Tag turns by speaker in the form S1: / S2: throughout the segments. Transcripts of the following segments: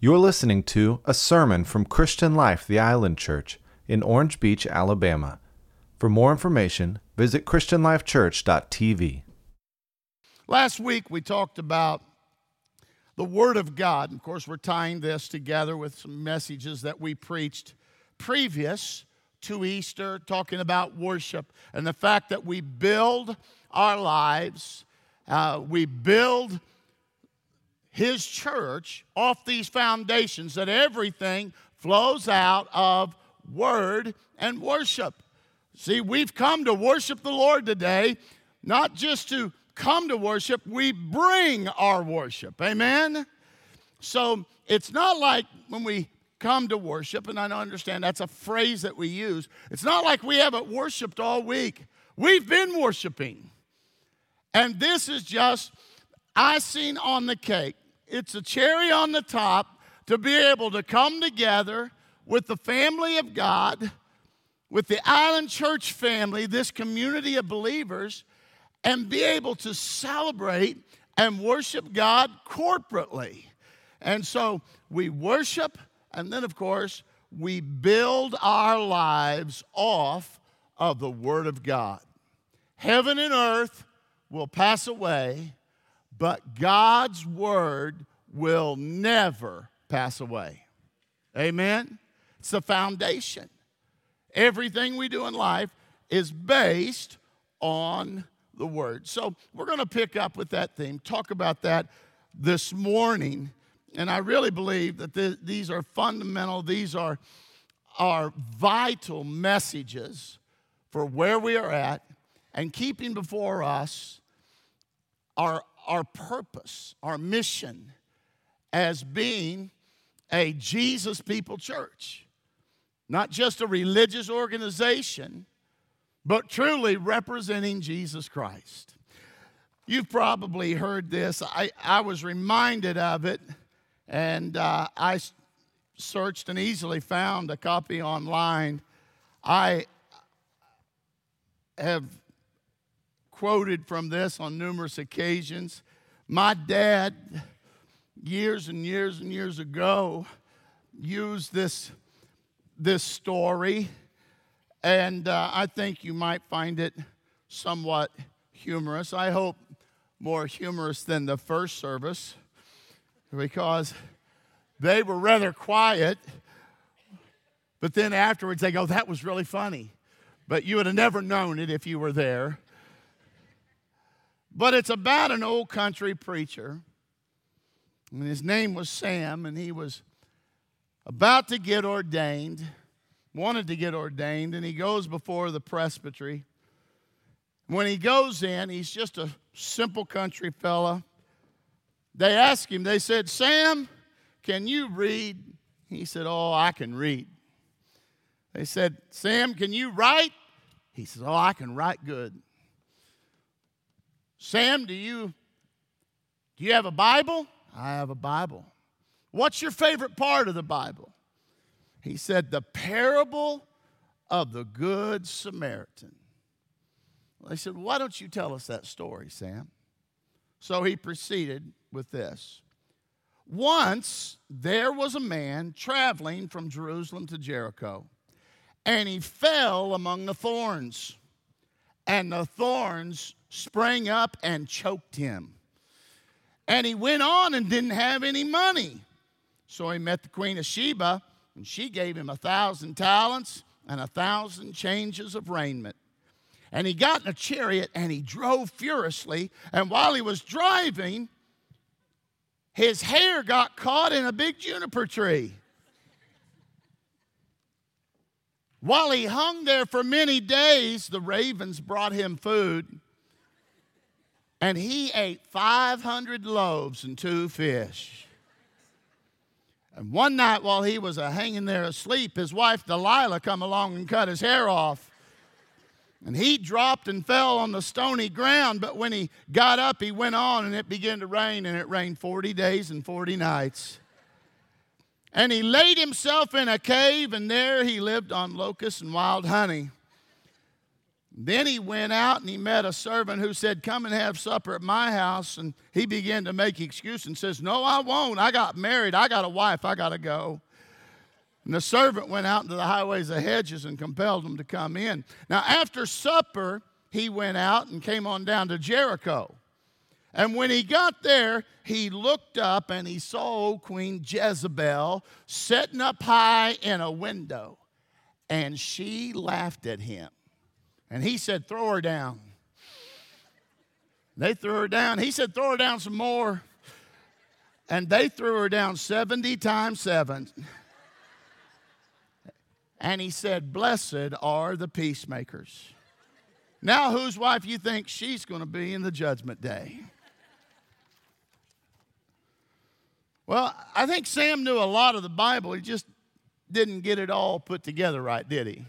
S1: You're listening to a sermon from Christian Life, the Island Church in Orange Beach, Alabama. For more information, visit christianlifechurch.tv.
S2: Last week we talked about the Word of God. Of course, we're tying this together with some messages that we preached previous to Easter, talking about worship and the fact that we build our lives, we build His church off these foundations, that everything flows out of Word and worship. See, we've come to worship the Lord today, not just to come to worship, we bring our worship. Amen? So it's not like when we come to worship, and I understand that's a phrase that we use, it's not like we haven't worshiped all week. We've been worshiping. And this is just icing on the cake. It's a cherry on the top to be able to come together with the family of God, with the Island Church family, this community of believers, and be able to celebrate and worship God corporately. And so we worship, and then, of course, we build our lives off of the Word of God. Heaven and earth will pass away, but God's Word will never pass away. Amen? It's the foundation. Everything we do in life is based on the Word. So we're going to pick up with that theme, talk about that this morning. And I really believe that these are fundamental, these are vital messages for where we are at and keeping before us our purpose, our mission as being a Jesus People church. Not just a religious organization, but truly representing Jesus Christ. You've probably heard this. I was reminded of it, and I searched and easily found a copy online. I have quoted from this on numerous occasions. My dad, years and years and years ago, used this story, and I think you might find it somewhat humorous. I hope more humorous than the first service, because they were rather quiet, but then afterwards they go, that was really funny. But you would have never known it if you were there. But it's about an old country preacher, and his name was Sam, and he was about to get ordained, wanted to get ordained, and he goes before the presbytery. When he goes in, he's just a simple country fella. They asked him, they said, Sam, can you read? He said, oh, I can read. They said, Sam, can you write? He says, oh, I can write good. Sam, do you have a Bible? I have a Bible. What's your favorite part of the Bible? He said, the parable of the Good Samaritan. Well, they said, why don't you tell us that story, Sam? So he proceeded with this. Once there was a man traveling from Jerusalem to Jericho, and he fell among the thorns, and the thorns sprang up and choked him. And he went on and didn't have any money. So he met the Queen of Sheba, and she gave him 1,000 talents and 1,000 changes of raiment. And he got in a chariot and he drove furiously. And while he was driving, his hair got caught in a big juniper tree. While he hung there for many days, the ravens brought him food. And he ate 500 loaves and 2 fish. And one night while he was hanging there asleep, his wife Delilah come along and cut his hair off. And he dropped and fell on the stony ground. But when he got up, he went on, and it began to rain. And it rained 40 days and 40 nights. And he laid himself in a cave, and there he lived on locusts and wild honey. Then he went out and he met a servant who said, come and have supper at my house. And he began to make excuse and says, no, I won't. I got married. I got a wife. I got to go. And the servant went out into the highways and hedges and compelled him to come in. Now, after supper, he went out and came on down to Jericho. And when he got there, he looked up and he saw old Queen Jezebel sitting up high in a window. And she laughed at him. And he said, throw her down. They threw her down. He said, throw her down some more. And they threw her down 70 times 7. And he said, blessed are the peacemakers. Now whose wife you think she's going to be in the judgment day? Well, I think Sam knew a lot of the Bible. He just didn't get it all put together right, did he?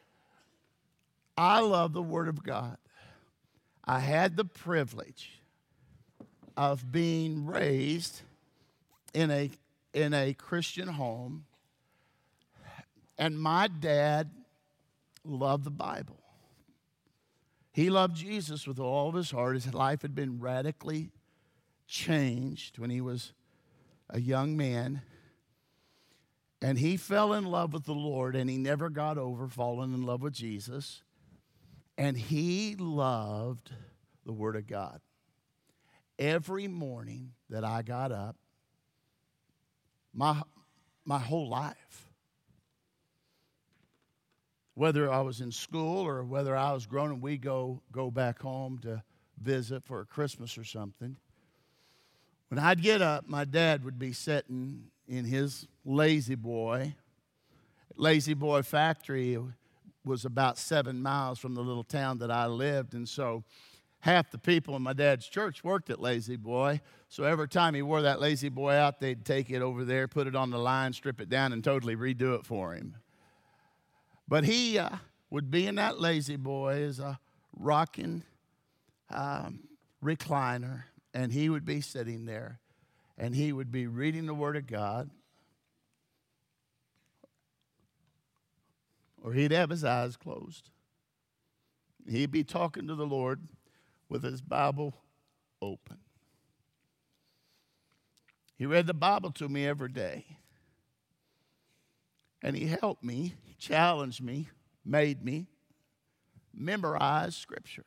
S2: I love the Word of God. I had the privilege of being raised in a Christian home, and my dad loved the Bible. He loved Jesus with all of his heart. His life had been radically changed when he was a young man, and he fell in love with the Lord, and he never got over falling in love with Jesus. And he loved the Word of God. Every morning that I got up, my whole life, whether I was in school or whether I was grown and we go back home to visit for a Christmas or something, when I'd get up, my dad would be sitting in his Lazy Boy factory. Was about 7 miles from the little town that I lived, and so half the people in my dad's church worked at Lazy Boy. So every time he wore that Lazy Boy out, they'd take it over there, put it on the line, strip it down, and totally redo it for him. But he would be in that Lazy Boy as a rocking recliner, and he would be sitting there, and he would be reading the Word of God. Or he'd have his eyes closed. He'd be talking to the Lord with his Bible open. He read the Bible to me every day. And he helped me, challenged me, made me memorize Scripture.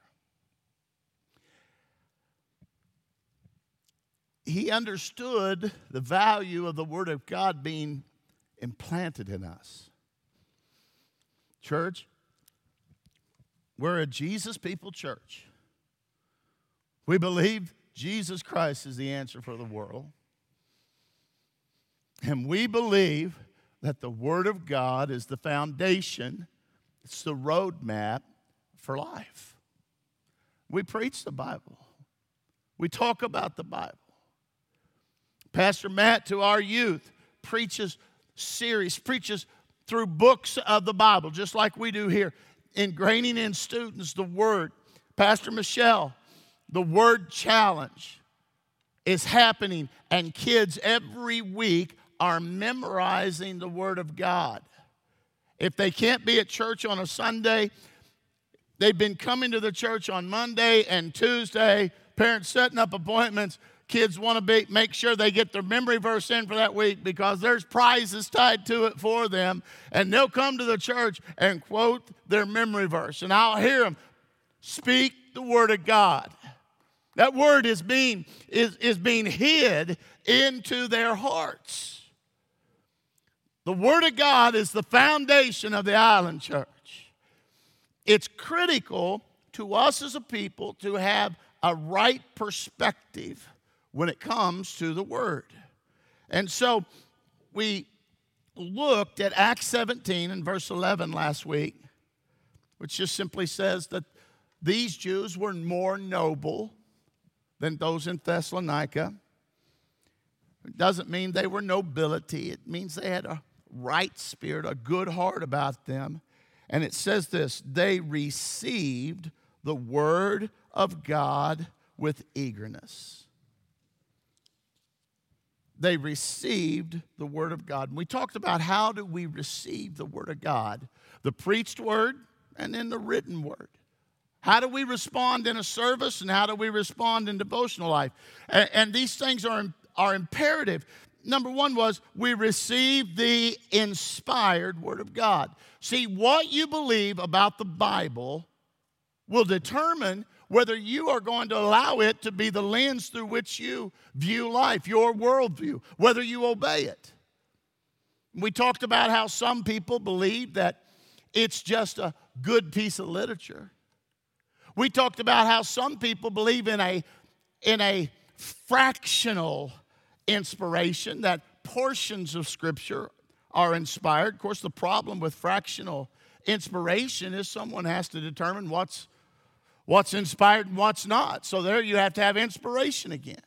S2: He understood the value of the Word of God being implanted in us. Church, we're a Jesus people church. We believe Jesus Christ is the answer for the world. And we believe that the Word of God is the foundation, it's the roadmap for life. We preach the Bible. We talk about the Bible. Pastor Matt, to our youth, preaches through books of the Bible, just like we do here, ingraining in students the Word. Pastor Michelle, the Word Challenge is happening, and kids every week are memorizing the Word of God. If they can't be at church on a Sunday, they've been coming to the church on Monday and Tuesday, parents setting up appointments. Kids want to make sure they get their memory verse in for that week because there's prizes tied to it for them. And they'll come to the church and quote their memory verse. And I'll hear them speak the Word of God. That Word is being hid into their hearts. The Word of God is the foundation of the Island Church. It's critical to us as a people to have a right perspective when it comes to the Word. And so we looked at Acts 17 and verse 11 last week, which just simply says that these Jews were more noble than those in Thessalonica. It doesn't mean they were nobility. It means they had a right spirit, a good heart about them. And it says this, they received the Word of God with eagerness. They received the Word of God. And we talked about how do we receive the Word of God? The preached Word and then the written Word. How do we respond in a service, and how do we respond in devotional life? And these things are imperative. Number one was we receive the inspired Word of God. See, what you believe about the Bible will determine whether you are going to allow it to be the lens through which you view life, your worldview, whether you obey it. We talked about how some people believe that it's just a good piece of literature. We talked about how some people believe in a fractional inspiration, that portions of Scripture are inspired. Of course, the problem with fractional inspiration is someone has to determine what's inspired and what's not. So there you have to have inspiration again.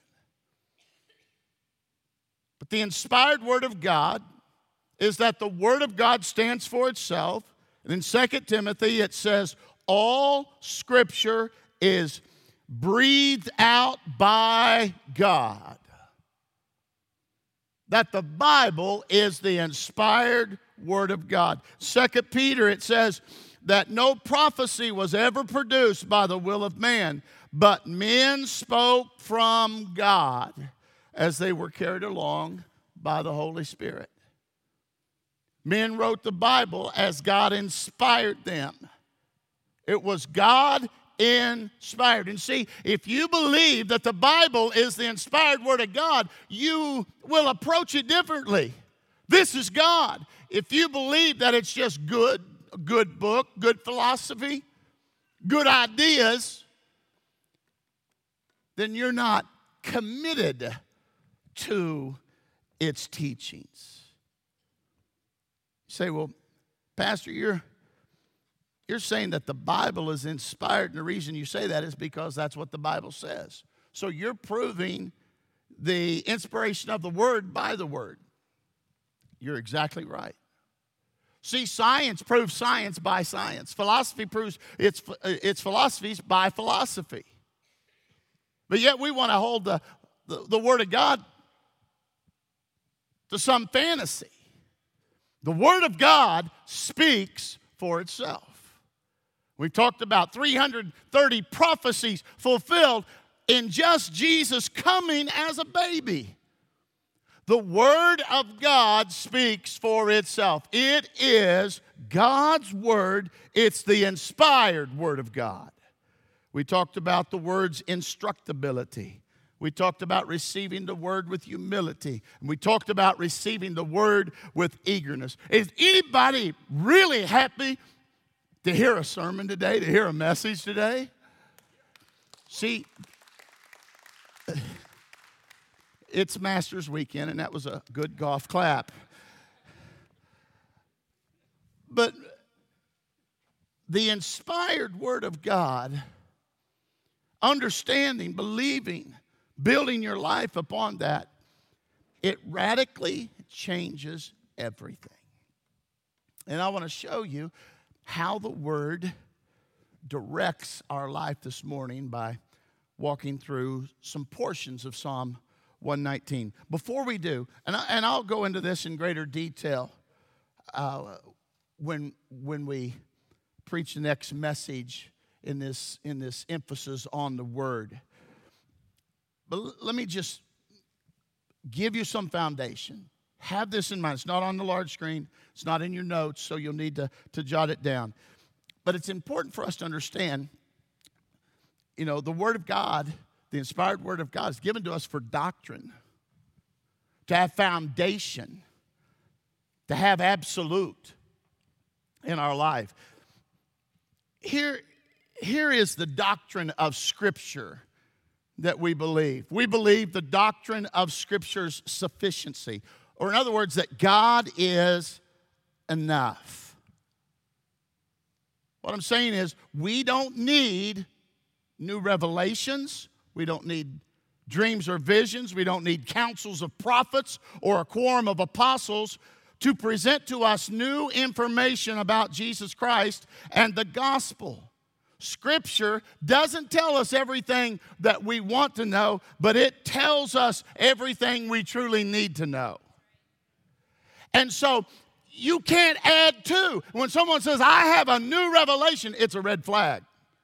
S2: But the inspired Word of God is that the Word of God stands for itself. And in 2 Timothy it says, all Scripture is breathed out by God. That the Bible is the inspired Word of God. 2 Peter, it says that no prophecy was ever produced by the will of man, but men spoke from God as they were carried along by the Holy Spirit. Men wrote the Bible as God inspired them. It was God inspired. And see, if you believe that the Bible is the inspired Word of God, you will approach it differently. This is God. If you believe that it's just a good book, good philosophy, good ideas, then you're not committed to its teachings. You say, well, Pastor, you're saying that the Bible is inspired, and the reason you say that is because that's what the Bible says. So you're proving the inspiration of the Word by the Word. You're exactly right. See, science proves science by science. Philosophy proves its philosophies by philosophy. But yet we want to hold the Word of God to some fantasy. The Word of God speaks for itself. We've talked about 330 prophecies fulfilled in just Jesus coming as a baby. The Word of God speaks for itself. It is God's Word. It's the inspired Word of God. We talked about the word's instructability. We talked about receiving the Word with humility. And we talked about receiving the Word with eagerness. Is anybody really happy to hear a sermon today, to hear a message today? See, it's Masters Weekend, and that was a good golf clap. But the inspired Word of God, understanding, believing, building your life upon that, it radically changes everything. And I want to show you how the Word directs our life this morning by walking through some portions of Psalm 119. Before we do, and I'll go into this in greater detail when we preach the next message in this emphasis on the Word. But let me just give you some foundation. Have this in mind. It's not on the large screen. It's not in your notes, so you'll need to jot it down. But it's important for us to understand, the Word of God, the inspired Word of God is given to us for doctrine, to have foundation, to have absolute in our life. Here is the doctrine of Scripture that we believe. We believe the doctrine of Scripture's sufficiency. Or in other words, that God is enough. What I'm saying is we don't need new revelations. We don't need dreams or visions. We don't need councils of prophets or a quorum of apostles to present to us new information about Jesus Christ and the gospel. Scripture doesn't tell us everything that we want to know, but it tells us everything we truly need to know. And so you can't add to. When someone says, I have a new revelation, it's a red flag.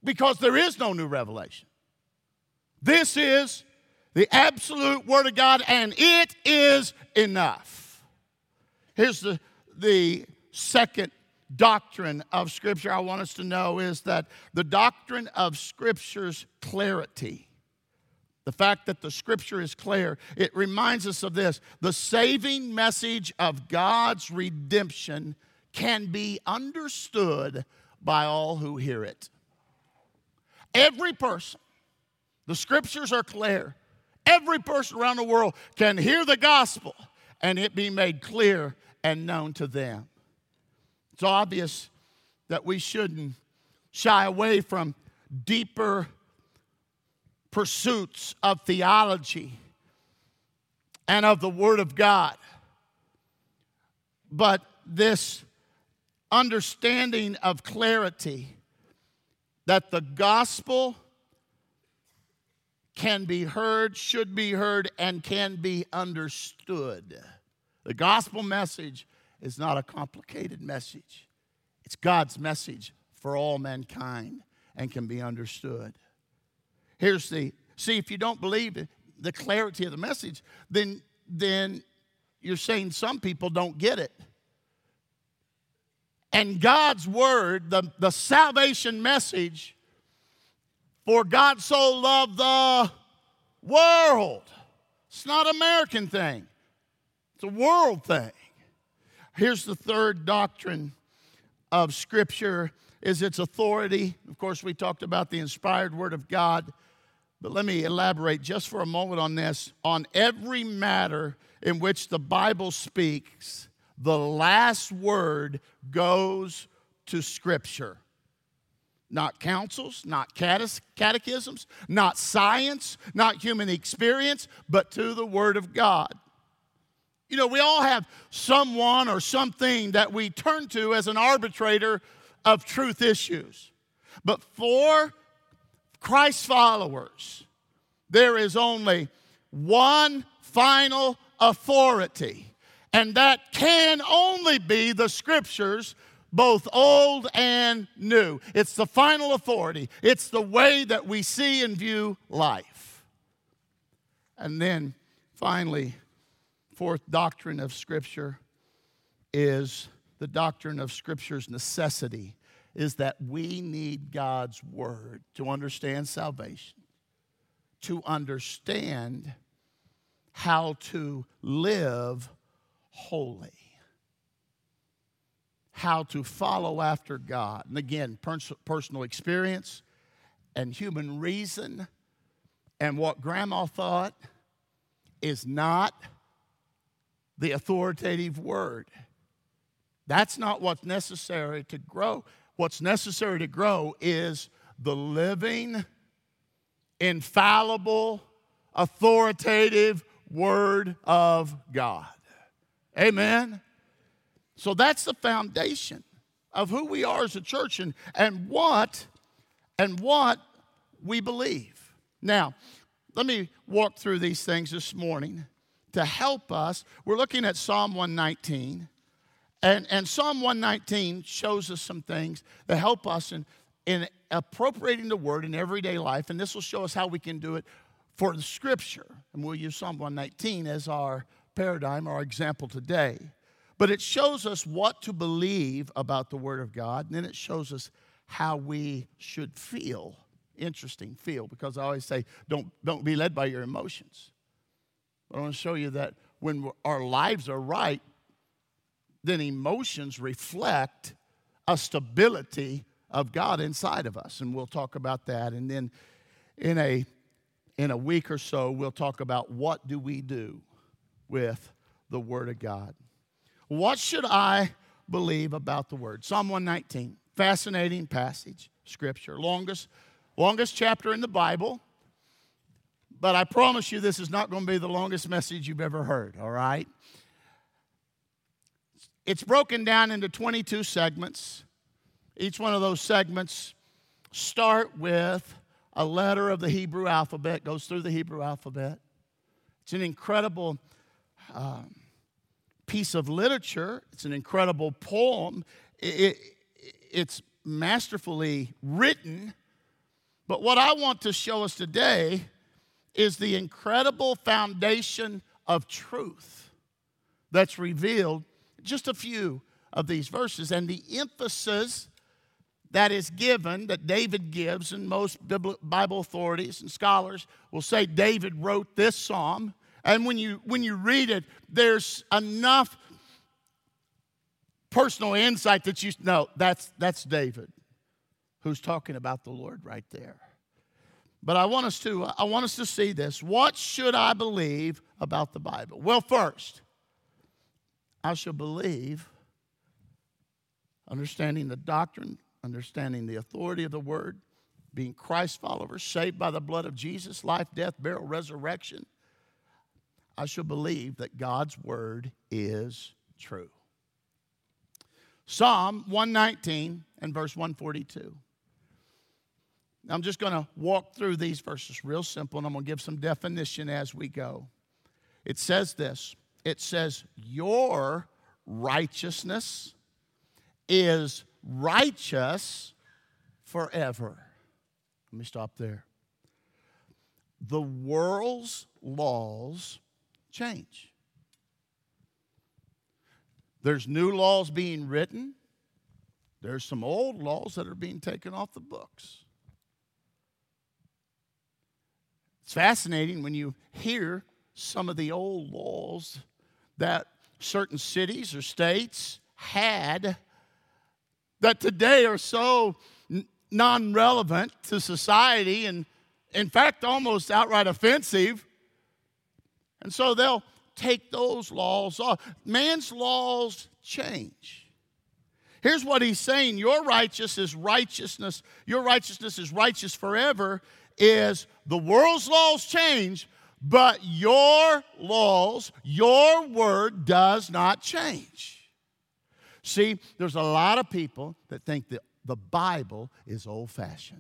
S2: because there is no new revelation. This is the absolute Word of God, and it is enough. Here's the second doctrine of Scripture I want us to know is that the doctrine of Scripture's clarity. The fact that the Scripture is clear, it reminds us of this. The saving message of God's redemption can be understood by all who hear it. Every person, the Scriptures are clear. Every person around the world can hear the gospel and it be made clear and known to them. It's obvious that we shouldn't shy away from deeper pursuits of theology and of the Word of God. But this understanding of clarity that the gospel can be heard, should be heard, and can be understood. The gospel message is not a complicated message. It's God's message for all mankind and can be understood. See, if you don't believe the clarity of the message, then you're saying some people don't get it. And God's word, the salvation message, for God so loved the world. It's not an American thing. It's a world thing. Here's the third doctrine of Scripture, is its authority. Of course, we talked about the inspired Word of God. But let me elaborate just for a moment on this. On every matter in which the Bible speaks, the last word goes to Scripture. Not councils, not catechisms, not science, not human experience, but to the Word of God. You know, we all have someone or something that we turn to as an arbitrator of truth issues. But for Christ's followers, there is only one final authority, and that can only be the Scriptures, both old and new. It's the final authority. It's the way that we see and view life. And then finally, fourth doctrine of Scripture is the doctrine of Scripture's necessity, is that we need God's Word to understand salvation, to understand how to live holy, how to follow after God. And again, personal experience and human reason and what Grandma thought is not the authoritative Word. That's not what's necessary to grow. What's necessary to grow is the living, infallible, authoritative Word of God. Amen? So that's the foundation of who we are as a church and what we believe. Now, let me walk through these things this morning to help us. We're looking at Psalm 119. And Psalm 119 shows us some things that help us in appropriating the Word in everyday life. And this will show us how we can do it for the Scripture. And we'll use Psalm 119 as our paradigm, our example today. But it shows us what to believe about the Word of God. And then it shows us how we should feel. Interesting, feel. Because I always say, don't be led by your emotions. But I want to show you that when our lives are right, then emotions reflect a stability of God inside of us. And we'll talk about that. And then in a week or so, we'll talk about what do we do with the Word of God. What should I believe about the Word? Psalm 119, fascinating passage, Scripture. Longest chapter in the Bible. But I promise you this is not going to be the longest message you've ever heard, all right? It's broken down into 22 segments. Each one of those segments start with a letter of the Hebrew alphabet, goes through the Hebrew alphabet. It's an incredible piece of literature. It's an incredible poem. It's masterfully written, But what I want to show us today is the incredible foundation of truth that's revealed in just a few of these verses. And the emphasis that is given, that David gives, and most Bible authorities and scholars will say David wrote this psalm. And when you read it, there's enough personal insight that you know that's David who's talking about the Lord right there. But I want us to see this. What should I believe about the Bible? Well, first, I shall believe, understanding the doctrine, understanding the authority of the Word, being Christ followers, saved by the blood of Jesus, life, death, burial, resurrection. I shall believe that God's Word is true. Psalm 119 and verse 142. I'm just going to walk through these verses real simple, and I'm going to give some definition as we go. It says this. It says, your righteousness is righteous forever. Let me stop there. The world's laws change. There's new laws being written. There's some old laws that are being taken off the books. It's fascinating when you hear some of the old laws that certain cities or states had that today are so non-relevant to society and, in fact, almost outright offensive. And so they'll take those laws off. Man's laws change. Here's what he's saying. Your righteousness is righteousness forever, is the world's laws change, but your laws, your word does not change. See, there's a lot of people that think that the Bible is old-fashioned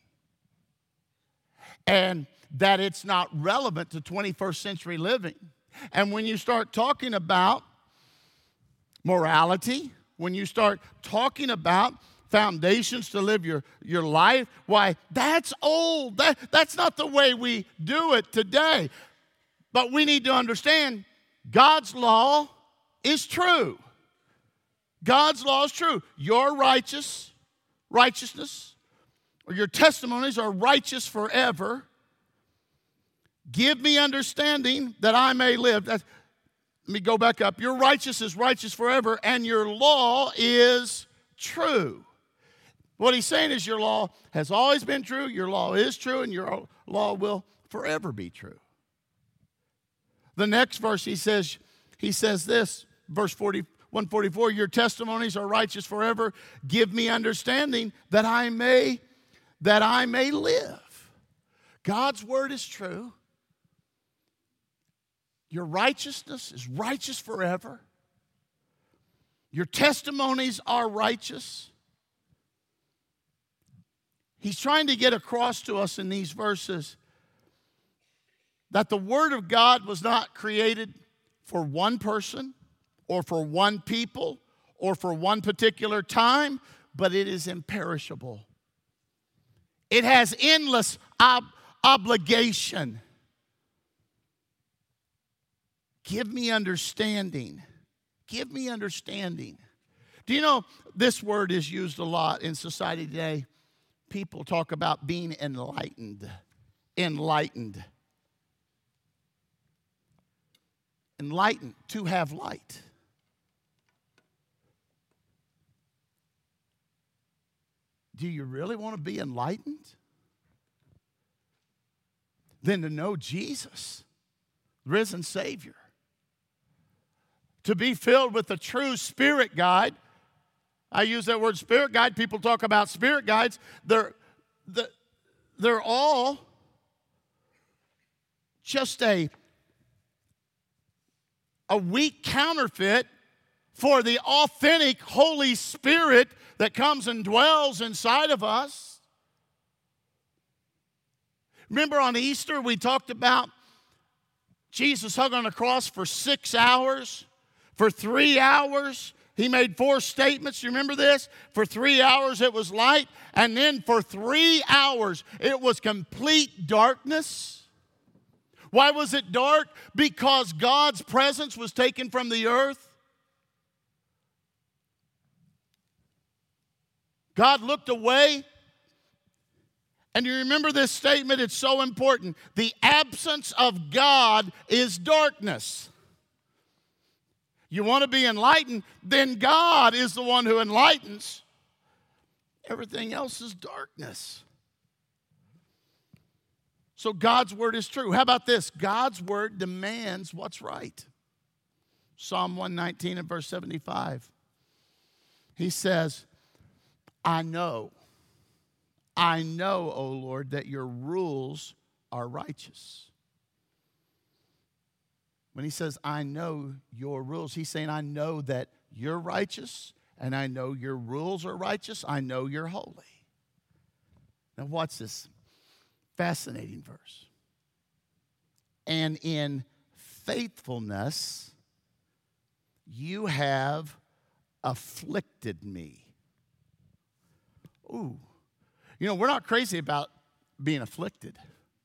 S2: and that it's not relevant to 21st century living. And when you start talking about morality, when you start talking about foundations to live your life, why, that's old. That's not the way we do it today. But we need to understand God's law is true. God's law is true. Your righteousness, or your testimonies are righteous forever. Give me understanding that I may live. Let me go back up. Your righteousness is righteous forever, and your law is true. What he's saying is your law has always been true, your law is true, and your law will forever be true. The next verse he says this, verse 144, your testimonies are righteous forever. Give me understanding that I may live. God's word is true. Your righteousness is righteous forever. Your testimonies are righteous. He's trying to get across to us in these verses that the Word of God was not created for one person or for one people or for one particular time, but it is imperishable. It has endless obligation. Give me understanding. Give me understanding. Do you know this word is used a lot in society today? People talk about being enlightened. Enlightened. Enlightened, to have light. Do you really want to be enlightened? Then to know Jesus, risen Savior. To be filled with the true Spirit guide. I use that word Spirit guide. People talk about Spirit guides. They're all just a weak counterfeit for the authentic Holy Spirit that comes and dwells inside of us. Remember on Easter we talked about Jesus hung on a cross for 6 hours. For 3 hours, He made 4 statements. You remember this? For 3 hours it was light, and then for 3 hours it was complete darkness. Why was it dark? Because God's presence was taken from the earth. God looked away. And you remember this statement? It's so important. The absence of God is darkness. You want to be enlightened? Then God is the one who enlightens. Everything else is darkness. So God's word is true. How about this? God's word demands what's right. Psalm 119 and verse 75. He says, I know, O Lord, that your rules are righteous. When he says, I know your rules, he's saying, I know that you're righteous, and I know your rules are righteous. I know you're holy. Now, watch this fascinating verse. And in faithfulness, you have afflicted me. Ooh. You know, we're not crazy about being afflicted.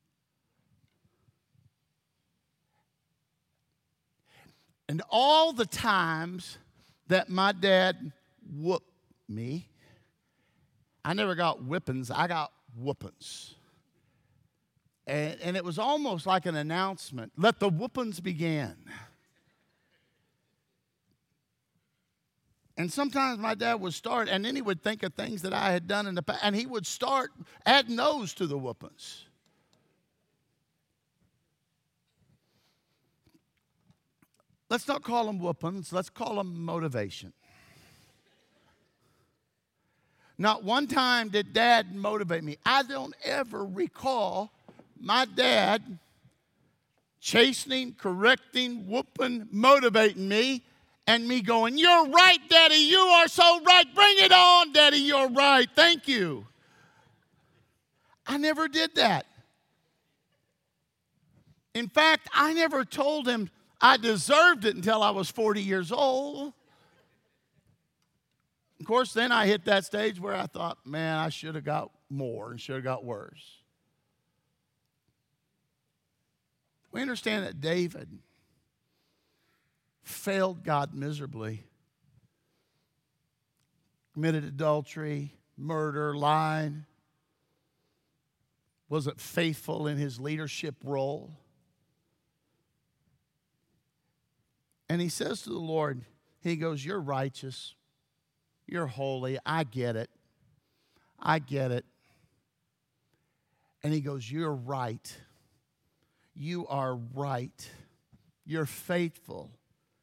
S2: And all the times that my dad whooped me, I never got whippings, I got whoopings. And it was almost like an announcement, let the whoopings begin. And sometimes my dad would start, and then he would think of things that I had done in the past, and he would start adding those to the whoopings. Let's not call them whoopings. Let's call them motivation. Not one time did Dad motivate me. I don't ever recall my dad chastening, correcting, whooping, motivating me, and me going, you're right, Daddy, you are so right. Bring it on, Daddy, you're right. Thank you. I never did that. In fact, I never told him I deserved it until I was 40 years old. Of course, then I hit that stage where I thought, man, I should have got more and should have got worse. We understand that David failed God miserably. Committed adultery, murder, lied. Wasn't faithful in his leadership role. And he says to the Lord, he goes, you're righteous. You're holy. I get it. I get it. And he goes, you're right. You are right. You're faithful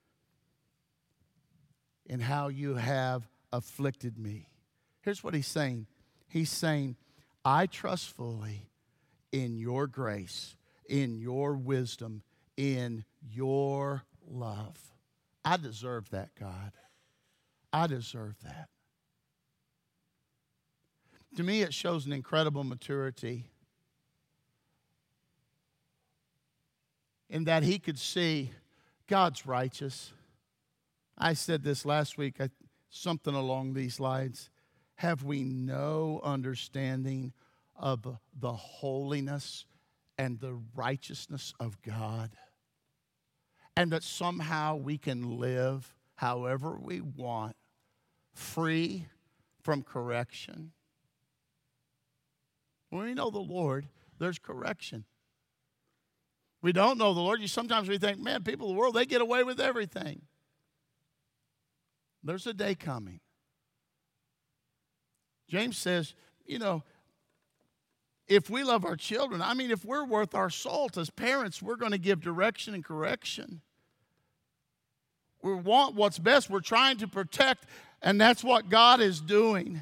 S2: in how you have afflicted me. Here's what he's saying. He's saying, I trust fully in your grace, in your wisdom, in your love. I deserve that, God. I deserve that. To me, it shows an incredible maturity in that he could see God's righteous. I said this last week, something along these lines. Have we no understanding of the holiness and the righteousness of God? And that somehow we can live however we want, free from correction. When we know the Lord, there's correction. We don't know the Lord. Sometimes we think, man, people in the world, they get away with everything. There's a day coming. James says, you know, if we love our children, I mean, if we're worth our salt as parents, we're going to give direction and correction. We want what's best. We're trying to protect, and that's what God is doing.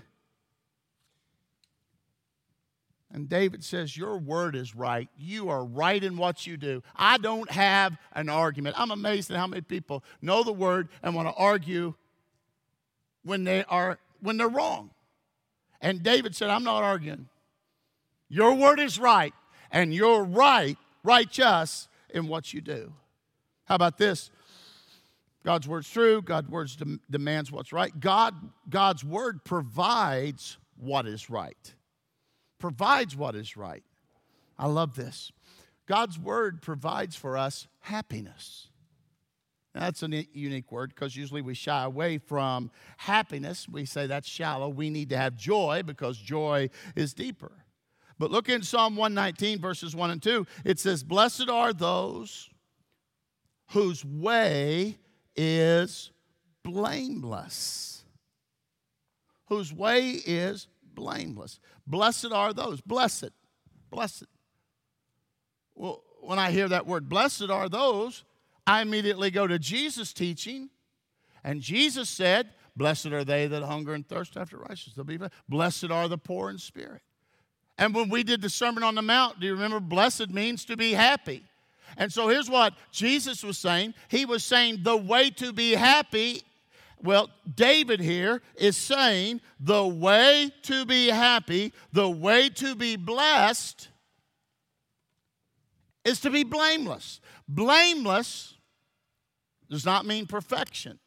S2: And David says, your word is right. You are right in what you do. I don't have an argument. I'm amazed at how many people know the word and want to argue when they're wrong. And David said, I'm not arguing. Your word is right, and you're right, righteous in what you do. How about this? God's word's true. God's word demands what's right. God's word provides what is right. Provides what is right. I love this. God's word provides for us happiness. Now, that's a unique word because usually we shy away from happiness. We say that's shallow. We need to have joy because joy is deeper. But look in Psalm 119, verses 1 and 2. It says, "Blessed are those whose way is blameless." Whose way is blameless. Blessed are those. Blessed. Blessed. Well, when I hear that word, blessed are those, I immediately go to Jesus' teaching. And Jesus said, blessed are they that hunger and thirst after righteousness. They'll be blessed. Blessed are the poor in spirit. And when we did the Sermon on the Mount, do you remember blessed means to be happy? And so here's what Jesus was saying. He was saying the way to be happy. Well, David here is saying the way to be happy, the way to be blessed is to be blameless. Blameless does not mean perfection.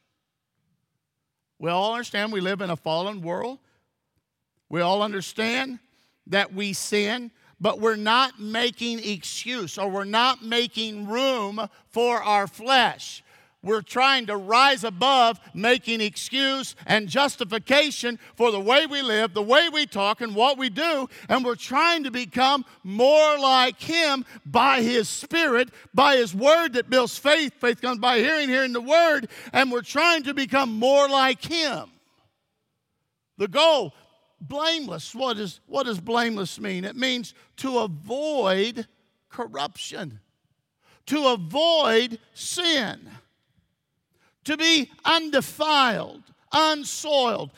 S2: We all understand we live in a fallen world. We all understand that we sin, but we're not making excuse or we're not making room for our flesh. We're trying to rise above making excuse and justification for the way we live, the way we talk, and what we do. And we're trying to become more like Him by His Spirit, by His Word that builds faith. Faith comes by hearing the Word. And we're trying to become more like Him. The goal, blameless. What does blameless mean? It means to avoid corruption, to avoid sin. To be undefiled, unsoiled,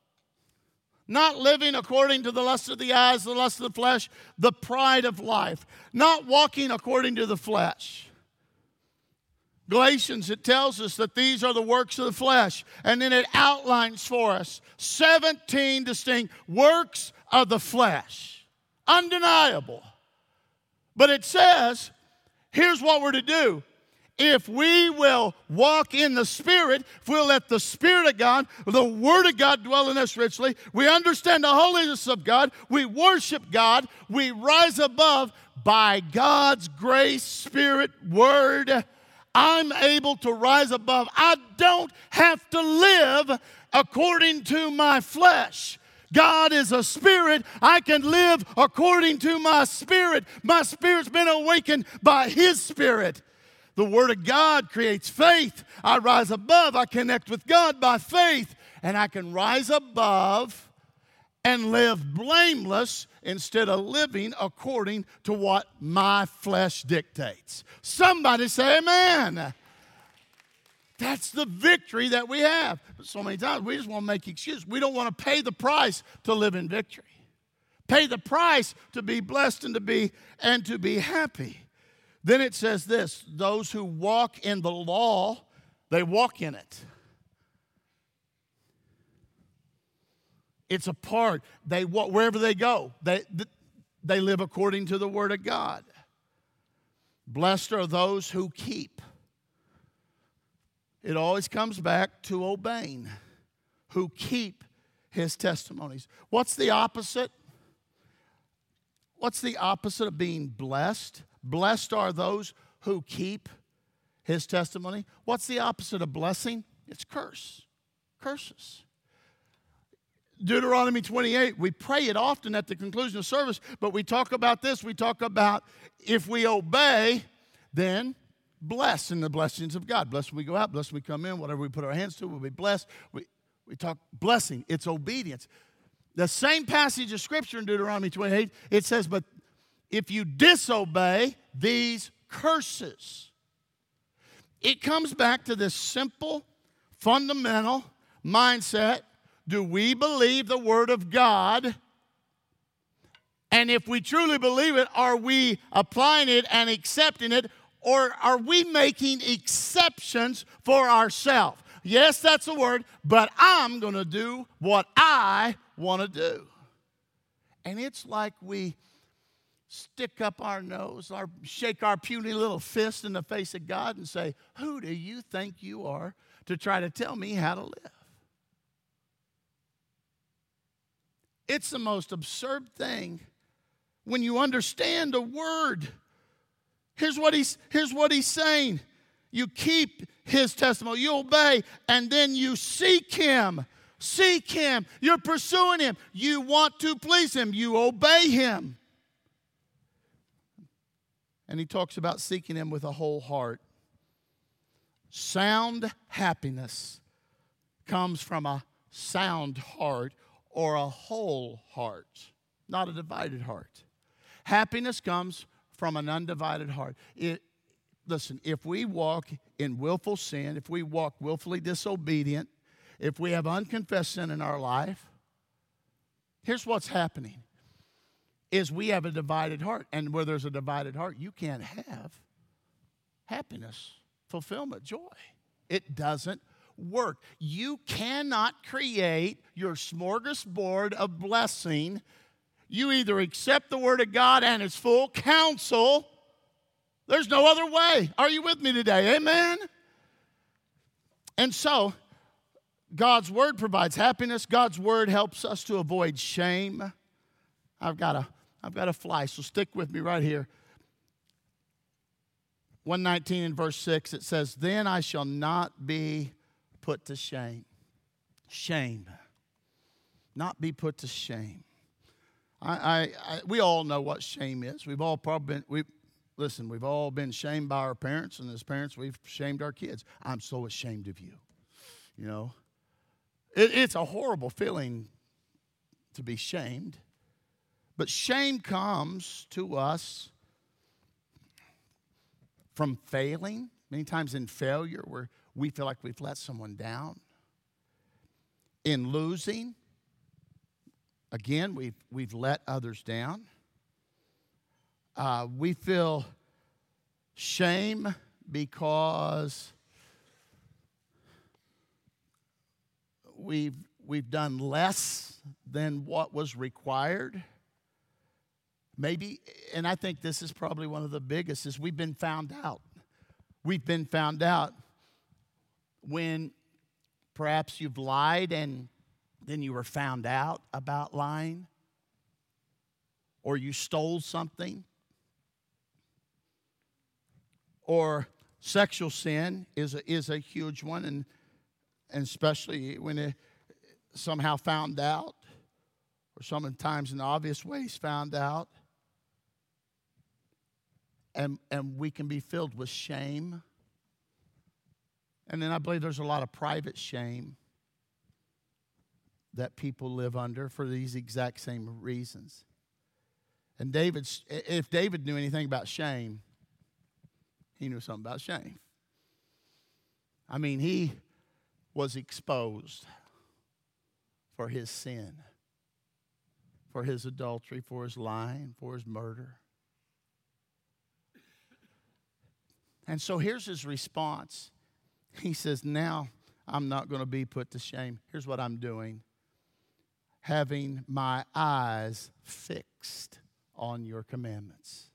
S2: not living according to the lust of the eyes, the lust of the flesh, the pride of life, not walking according to the flesh. Galatians, it tells us that these are the works of the flesh, and then it outlines for us 17 distinct works of the flesh. Undeniable. But it says, here's what we're to do. If we will walk in the Spirit, if we'll let the Spirit of God, the Word of God dwell in us richly, we understand the holiness of God, we worship God, we rise above by God's grace, Spirit, Word. I'm able to rise above. I don't have to live according to my flesh. God is a spirit. I can live according to my spirit. My spirit's been awakened by His Spirit. The Word of God creates faith. I rise above. I connect with God by faith. And I can rise above and live blameless instead of living according to what my flesh dictates. Somebody say amen. That's the victory that we have. But so many times we just want to make excuses. We don't want to pay the price to live in victory. Pay the price to be blessed and to be happy. Then it says this, those who walk in the law, they walk in it. It's a part. They walk wherever they go. They live according to the Word of God. Blessed are those who keep. It always comes back to obeying. Who keep His testimonies. What's the opposite? What's the opposite of being blessed? Blessed are those who keep His testimony. What's the opposite of blessing? It's curses. Deuteronomy 28, we pray it often at the conclusion of service, but we talk about this. We talk about if we obey, then bless in the blessings of God. Blessed when we go out, blessed when we come in, whatever we put our hands to, we'll be blessed. We talk blessing, it's obedience. The same passage of Scripture in Deuteronomy 28, it says, but if you disobey these curses, it comes back to this simple, fundamental mindset. Do we believe the Word of God? And if we truly believe it, are we applying it and accepting it? Or are we making exceptions for ourselves? Yes, that's a word, but I'm going to do what I want to do. And it's like we stick up our nose or shake our puny little fist in the face of God and say, who do you think you are to try to tell me how to live. It's the most absurd thing when you understand a word. Here's what he's saying. You keep his testimony, you obey, and then you seek him. Seek him. You're pursuing him. You want to please him. You obey him. And he talks about seeking him with a whole heart. Sound happiness comes from a sound heart or a whole heart, not a divided heart. Happiness comes from an undivided heart. Listen, if we walk in willful sin, if we walk willfully disobedient, if we have unconfessed sin in our life, here's what's happening, is we have a divided heart. And where there's a divided heart, you can't have happiness, fulfillment, joy. It doesn't work. You cannot create your smorgasbord of blessing. You either accept the Word of God and its full counsel. There's no other way. Are you with me today? Amen? And so, God's Word provides happiness. God's Word helps us to avoid shame. I've got to fly, so stick with me right here. 119 in verse 6, it says, "Then I shall not be put to shame." Shame. Not be put to shame. We all know what shame is. We've all been shamed by our parents, and as parents, we've shamed our kids. I'm so ashamed of you. You know, it's a horrible feeling to be shamed. But shame comes to us from failing. Many times in failure, where we feel like we've let someone down. In losing, again, we've let others down. We feel shame because we've done less than what was required. Maybe, and I think this is probably one of the biggest, is we've been found out. We've been found out when perhaps you've lied and then you were found out about lying, or you stole something, or sexual sin is a huge one, and especially when it somehow found out, or sometimes in obvious ways found out. And we can be filled with shame. And then I believe there's a lot of private shame that people live under for these exact same reasons. And if David knew anything about shame, he knew something about shame. I mean, he was exposed for his sin, for his adultery, for his lying, for his murder. And so here's his response. He says, now I'm not going to be put to shame. Here's what I'm doing. Having my eyes fixed on your commandments.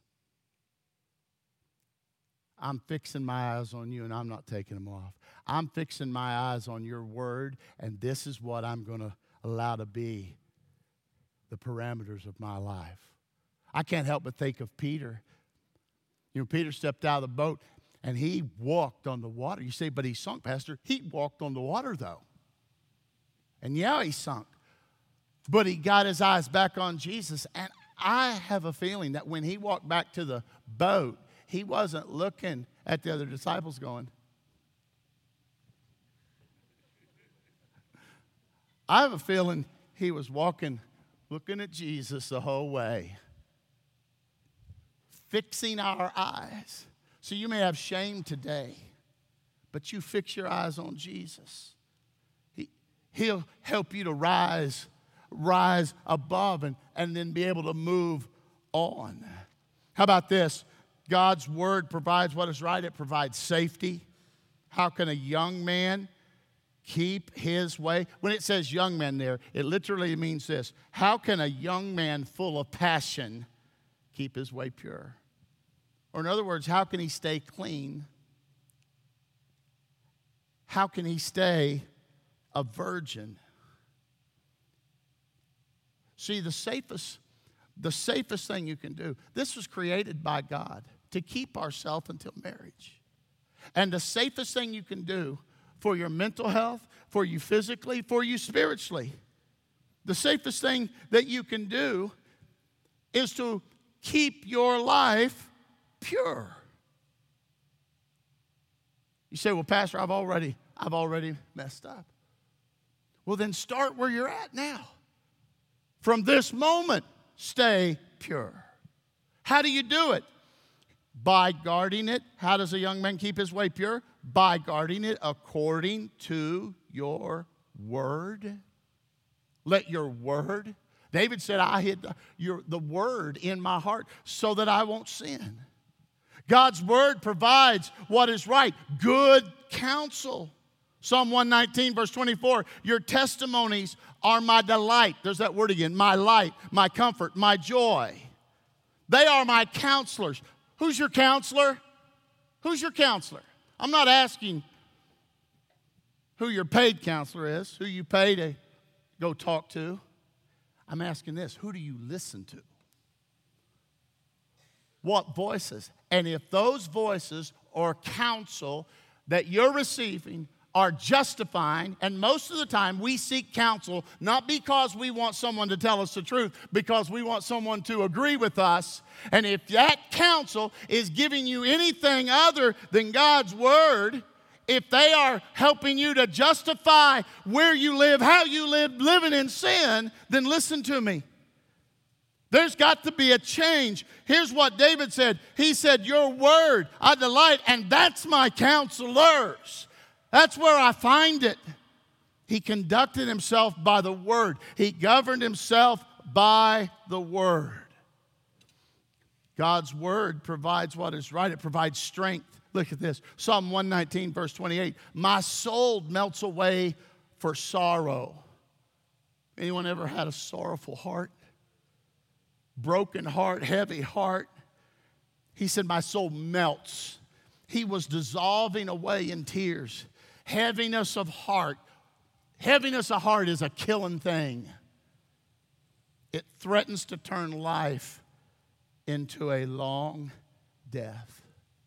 S2: I'm fixing my eyes on you, and I'm not taking them off. I'm fixing my eyes on your word, and this is what I'm going to allow to be the parameters of my life. I can't help but think of Peter. You know, Peter stepped out of the boat, and he walked on the water. You say, but he sunk, Pastor. He walked on the water, though. And yeah, he sunk. But he got his eyes back on Jesus. And I have a feeling that when he walked back to the boat, he wasn't looking at the other disciples going, I have a feeling he was walking, looking at Jesus the whole way, fixing our eyes. So you may have shame today, but you fix your eyes on Jesus. He'll help you to rise above and then be able to move on. How about this? God's word provides what is right. It provides safety. How can a young man keep his way? When it says young man there, it literally means this. How can a young man full of passion keep his way pure? Or in other words, how can he stay clean? how can he stay a virgin? See, the safest thing you can do, this was created by God to keep ourselves until marriage. And the safest thing you can do for your mental health, for you physically, for you spiritually, the safest thing that you can do is to keep your life pure. You say, well, Pastor, I've already messed up. Well, then start where you're at now. From this moment, stay pure. How do you do it? By guarding it. How does a young man keep his way pure? By guarding it according to your word. Let your word. David said, I hid the word in my heart so that I won't sin. God's word provides what is right, good counsel. Psalm 119, verse 24, your testimonies are my delight. There's that word again, my light, my comfort, my joy. They are my counselors. Who's your counselor? Who's your counselor? I'm not asking who your paid counselor is, who you pay to go talk to. I'm asking this, who do you listen to? What voices? And if those voices or counsel that you're receiving are justifying, and most of the time we seek counsel not because we want someone to tell us the truth, because we want someone to agree with us. And if that counsel is giving you anything other than God's word, if they are helping you to justify where you live, how you live, living in sin, then listen to me. There's got to be a change. Here's what David said. He said, your word I delight, and that's my counselors. That's where I find it. He conducted himself by the word. He governed himself by the word. God's word provides what is right. It provides strength. Look at this. Psalm 119, verse 28. My soul melts away for sorrow. Anyone ever had a sorrowful heart? Broken heart, heavy heart. He said, my soul melts. He was dissolving away in tears. Heaviness of heart. Heaviness of heart is a killing thing. It threatens to turn life into a long death.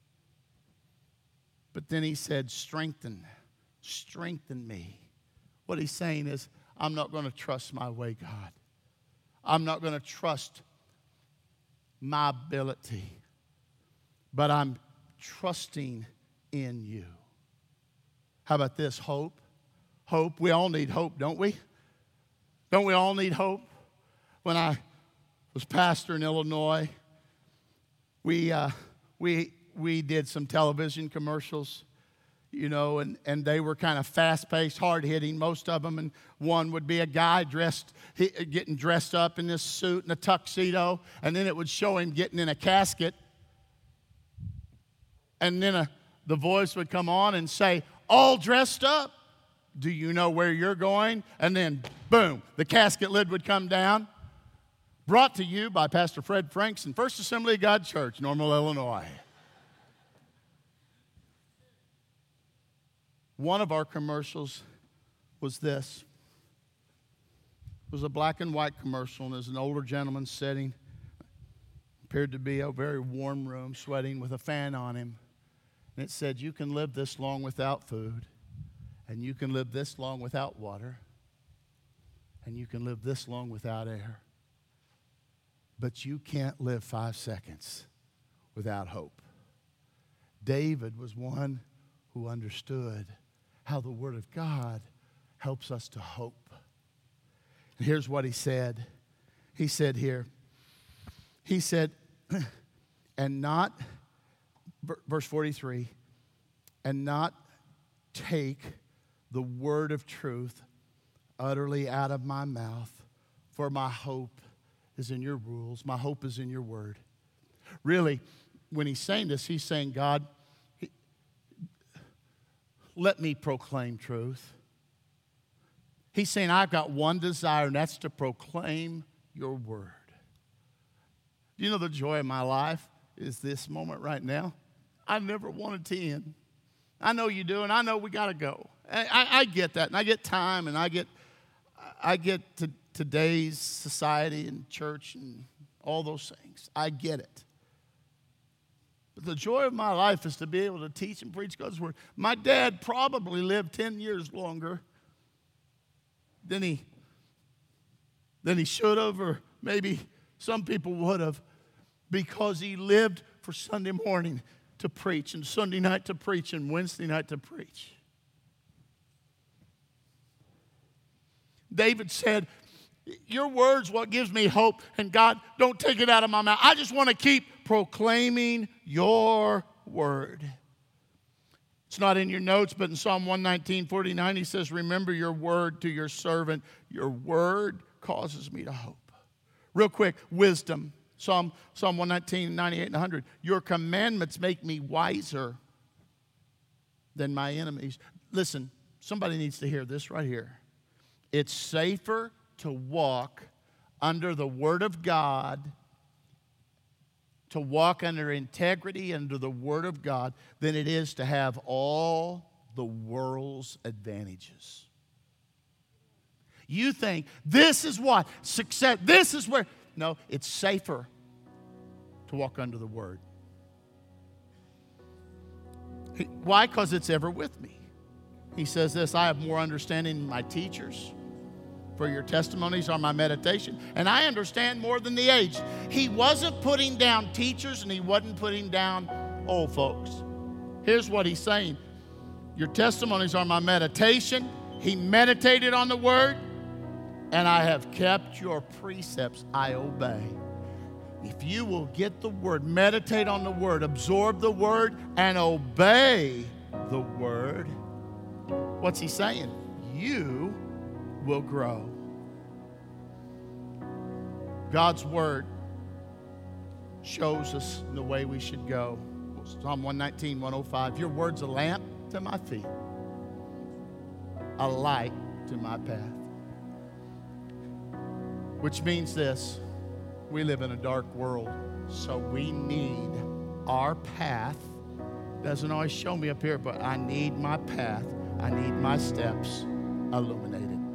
S2: But then he said, strengthen me. What he's saying is, I'm not going to trust my way, God. I'm not going to trust my ability, but I'm trusting in you. How about this? Hope. Hope. We all need hope, don't we? Don't we all need hope? When I was pastor in Illinois, we did some television commercials, you know, and they were kind of fast-paced, hard-hitting, most of them. And one would be a guy getting dressed up in this suit and a tuxedo, and then it would show him getting in a casket. And then the voice would come on and say, all dressed up, do you know where you're going? And then, boom, the casket lid would come down. Brought to you by Pastor Fred Franks and First Assembly of God Church, Normal, Illinois. One of our commercials was this. It was a black and white commercial, and there's an older gentleman sitting, appeared to be a very warm room, sweating with a fan on him. And it said, you can live this long without food, and you can live this long without water, and you can live this long without air. But you can't live 5 seconds without hope. David was one who understood how the Word of God helps us to hope. And here's what he said. He said here, he said, and not, verse 43, and not take the word of truth utterly out of my mouth, for my hope is in your rules. My hope is in your word. Really, when he's saying this, he's saying, God, let me proclaim truth. He's saying, I've got one desire, and that's to proclaim your word. Do you know the joy of my life is this moment right now? I never wanted to end. I know you do, and I know we got to go. I get that, and I get time, and I get to today's society and church and all those things. I get it. But the joy of my life is to be able to teach and preach God's word. My dad probably lived 10 years longer than he should have, or maybe some people would have, because he lived for Sunday morning to preach, and Sunday night to preach, and Wednesday night to preach. David said, your word's what gives me hope, and God, don't take it out of my mouth. I just want to keep proclaiming your word. It's not in your notes, but in Psalm 119:49, he says, remember your word to your servant. Your word causes me to hope. Real quick, wisdom. Psalm 119, 98, and 100. Your commandments make me wiser than my enemies. Listen, somebody needs to hear this right here. It's safer to walk under the Word of God, to walk under integrity under the Word of God, than it is to have all the world's advantages. You think this is what? Success, this is where. No, it's safer to walk under the Word. Why? Because it's ever with me. He says this, I have more understanding than my teachers, for your testimonies are my meditation, and I understand more than the aged. He wasn't putting down teachers, and he wasn't putting down old folks. Here's what he's saying. Your testimonies are my meditation. He meditated on the word, and I have kept your precepts. I obey. If you will get the word, meditate on the word, absorb the word, and obey the word, what's he saying? You will grow. God's word shows us the way we should go. Psalm 119, 105. Your word's a lamp to my feet, a light to my path. Which means this, we live in a dark world, so we need our path. Doesn't always show me up here, but I need my path. I need my steps illuminated.